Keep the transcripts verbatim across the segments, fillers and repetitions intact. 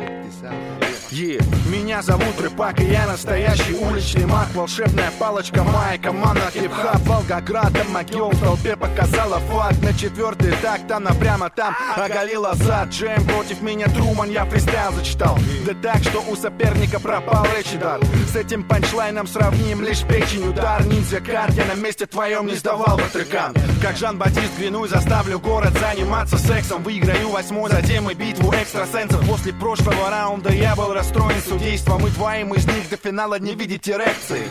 Yeah. Меня зовут Рэпак, и я настоящий уличный маг. Волшебная палочка, моя команда хип-хап. Волгограда могил в толпе показала факт. На четвертый такт, она прямо там оголила зад. Джем против меня Труман, я фристайл зачитал. Да так, что у соперника пропал речи дар. С этим панчлайном сравним лишь печень удар. Ниндзя карт, я на месте твоем не сдавал бы трекан. Как Жан-Батист Грину, заставлю город заниматься сексом. Выиграю восьмой, затем и битву экстрасенсов. После прошлого раунда я был расстроен судейством, и двоим из них до финала не видеть эрекции.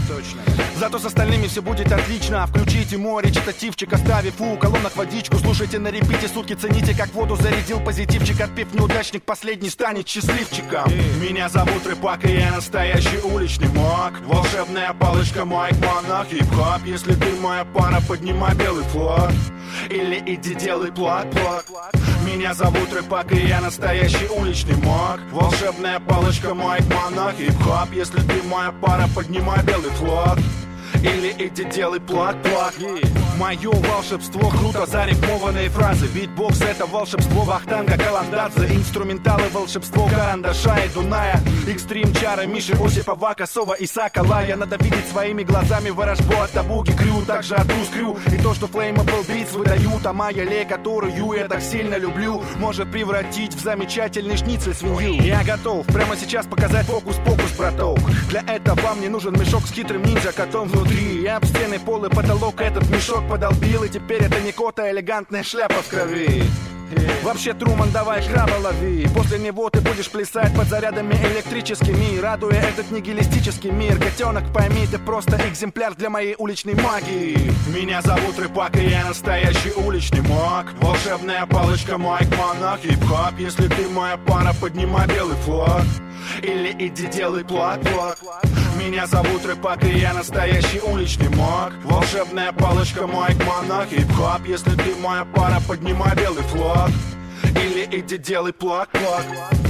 Зато с остальными все будет отлично. Включите мой речитативчик, оставив у колонок водичку. Слушайте на репите сутки, цените, как воду зарядил позитивчик. Отпив неудачник, последний станет счастливчиком. Меня зовут Рэпак, и я настоящий уличный маг. Волшебная палочка, майк, монах, хип-хоп. Если ты моя пара, поднимай белый флаг. Или иди делай плак-плак. Меня зовут Рэпак, и я настоящий уличный маг. Волшебная палочка, майк, монах, хип-хоп. Если ты моя пара, поднимай белый флаг. Или иди делай плак-плак. Мое волшебство круто, зарифмованные фразы. Битбокс — это волшебство Вахтанга Каландадзе. Инструменталы — волшебство Карандаша и Дуная. Экстрим чары Миши Осипова, Косова и Соколая. Надо видеть своими глазами ворожбу от Табуги Крю. Также от Рускрю. И то, что Flammable Beats выдают. А моя лей, которую я так сильно люблю, может превратить в замечательный шницель свинью. Я готов прямо сейчас показать фокус-покус, браток. Для этого мне нужен мешок с хитрым ниндзя-котом внутри. Я об стены, пол и потолок этот мешок подолбил. И теперь это не кот, а элегантная шляпа в крови. Вообще, Труман, давай краба лови. После него ты будешь плясать под зарядами электрическими, радуя этот нигилистический мир. Котенок, пойми, ты просто экземпляр для моей уличной магии. Меня зовут Рэпак, и я настоящий уличный маг. Волшебная палочка, майк, монах, хип-хоп. Если ты моя пара, поднимай белый флаг. Или иди делай плак-плак. Меня зовут Рэпак, и я настоящий уличный маг. Волшебная палочка, майк, монах, хип-хоп. Если ты моя пара, поднимай белый флаг. Или иди делай плак-плак.